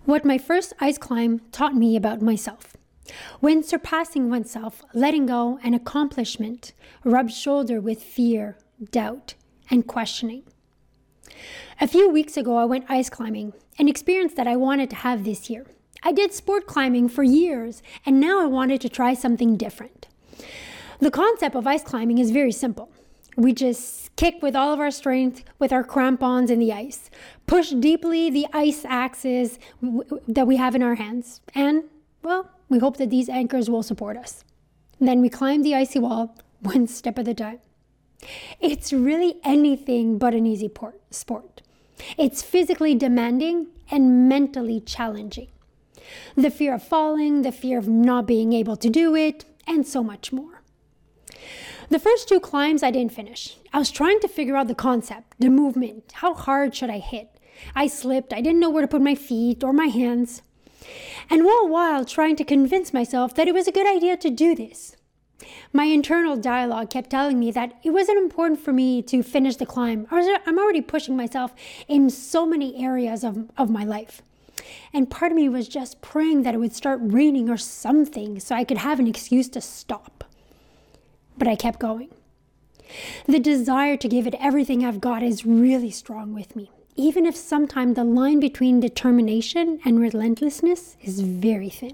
What my first ice climb taught me about myself. When surpassing oneself, letting go, and accomplishment rubs shoulder with fear, doubt, and questioning. A few weeks ago, I went ice climbing, an experience that I wanted to have this year. I did sport climbing for years, and now I wanted to try something different. The concept of ice climbing is very simple. We just kick with all of our strength with our crampons in the ice, push deeply the ice axes that we have in our hands, and, well, we hope that these anchors will support us. Then we climb the icy wall one step at a time. It's really anything but an easy sport. It's physically demanding and mentally challenging. The fear of falling, the fear of not being able to do it, and so much more. The first 2 climbs I didn't finish. I was trying to figure out the concept, the movement, how hard should I hit? I slipped, I didn't know where to put my feet or my hands. And all while trying to convince myself that it was a good idea to do this. My internal dialogue kept telling me that it wasn't important for me to finish the climb. I'm already pushing myself in so many areas of my life. And part of me was just praying that it would start raining or something so I could have an excuse to stop. But I kept going. The desire to give it everything I've got is really strong with me, even if sometimes the line between determination and relentlessness is very thin.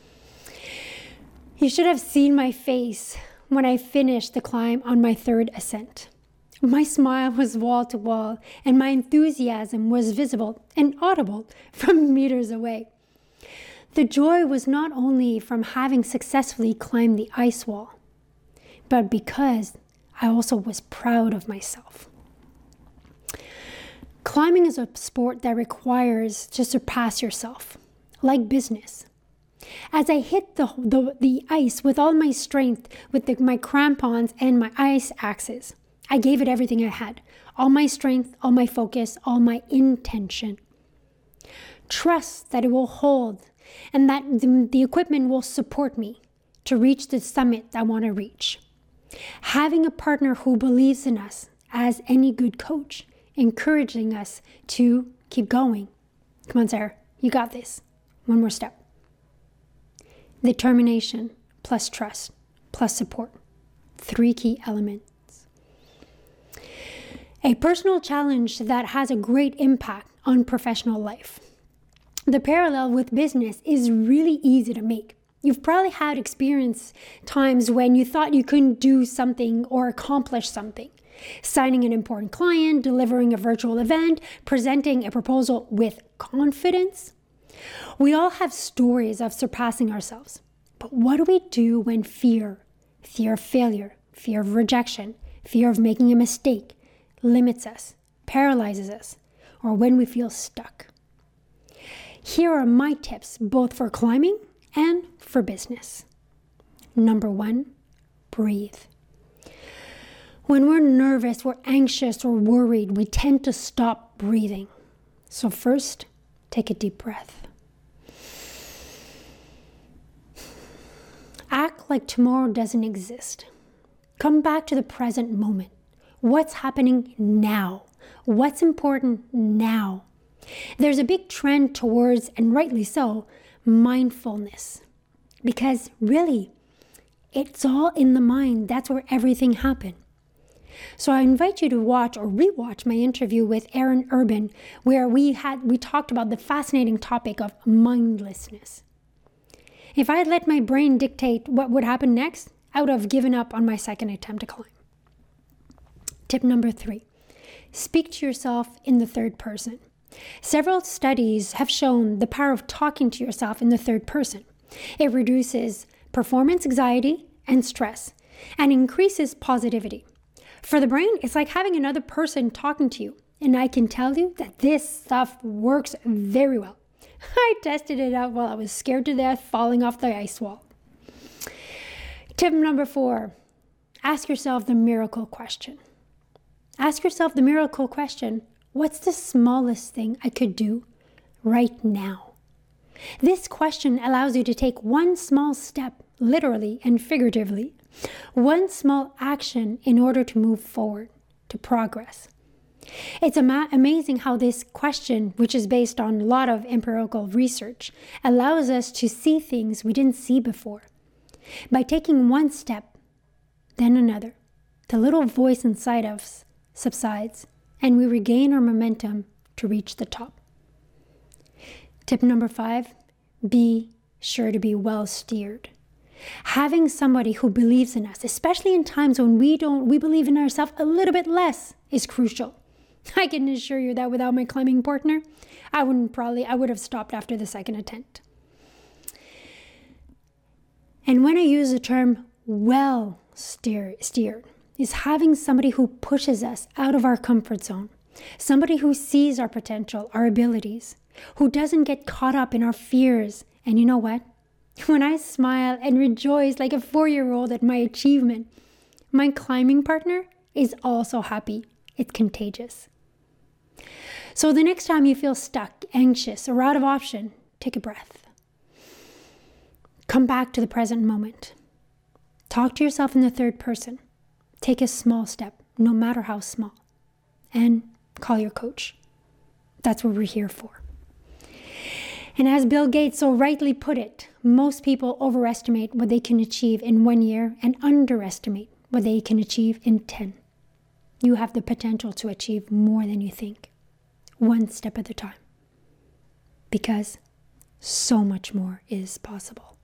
You should have seen my face when I finished the climb on my 3rd ascent. My smile was wall to wall, and my enthusiasm was visible and audible from meters away. The joy was not only from having successfully climbed the ice wall, but because I also was proud of myself. Climbing is a sport that requires to surpass yourself, like business. As I hit the ice with all my strength, with my crampons and my ice axes, I gave it everything I had, all my strength, all my focus, all my intention. Trust that it will hold and that the equipment will support me to reach the summit I want to reach. Having a partner who believes in us, as any good coach, encouraging us to keep going. Come on, Sarah, you got this. One more step. Determination plus trust plus support. 3 key elements. A personal challenge that has a great impact on professional life. The parallel with business is really easy to make. You've probably had experience times when you thought you couldn't do something or accomplish something. Signing an important client, delivering a virtual event, presenting a proposal with confidence. We all have stories of surpassing ourselves. But what do we do when fear of failure, fear of rejection, fear of making a mistake limits us, paralyzes us, or when we feel stuck? Here are my tips, both for climbing and for business. Number 1, breathe. When we're nervous, we're anxious or worried, we tend to stop breathing. So first, take a deep breath. Act like tomorrow doesn't exist. Come back to the present moment. What's happening now? What's important now? There's a big trend towards, and rightly so, mindfulness. Because really, it's all in the mind. That's where everything happened. So I invite you to watch or rewatch my interview with Aaron Urban, where we talked about the fascinating topic of mindlessness. If I had let my brain dictate what would happen next, I would have given up on my 2nd attempt to climb. Tip number 3, speak to yourself in the 3rd person. Several studies have shown the power of talking to yourself in the 3rd person. It reduces performance anxiety and stress and increases positivity. For the brain, it's like having another person talking to you. And I can tell you that this stuff works very well. I tested it out while I was scared to death falling off the ice wall. Tip number 4, ask yourself the miracle question. Ask yourself the miracle question, what's the smallest thing I could do right now? This question allows you to take one small step, literally and figuratively, one small action in order to move forward, to progress. It's amazing how this question, which is based on a lot of empirical research, allows us to see things we didn't see before. By taking one step, then another, the little voice inside us subsides, and we regain our momentum to reach the top. Tip number 5, be sure to be well steered. Having somebody who believes in us, especially in times when we believe in ourselves a little bit less, is crucial. I can assure you that without my climbing partner, I would have stopped after the second attempt. And when I use the term well steered, is having somebody who pushes us out of our comfort zone, somebody who sees our potential, our abilities, who doesn't get caught up in our fears. And you know what? When I smile and rejoice like a 4-year-old at my achievement, my climbing partner is also happy. It's contagious. So the next time you feel stuck, anxious, or out of option, take a breath. Come back to the present moment. Talk to yourself in the third person. Take a small step, no matter how small. And call your coach. That's what we're here for. And as Bill Gates so rightly put it, most people overestimate what they can achieve in 1 year and underestimate what they can achieve in 10. You have the potential to achieve more than you think, one step at a time, because so much more is possible.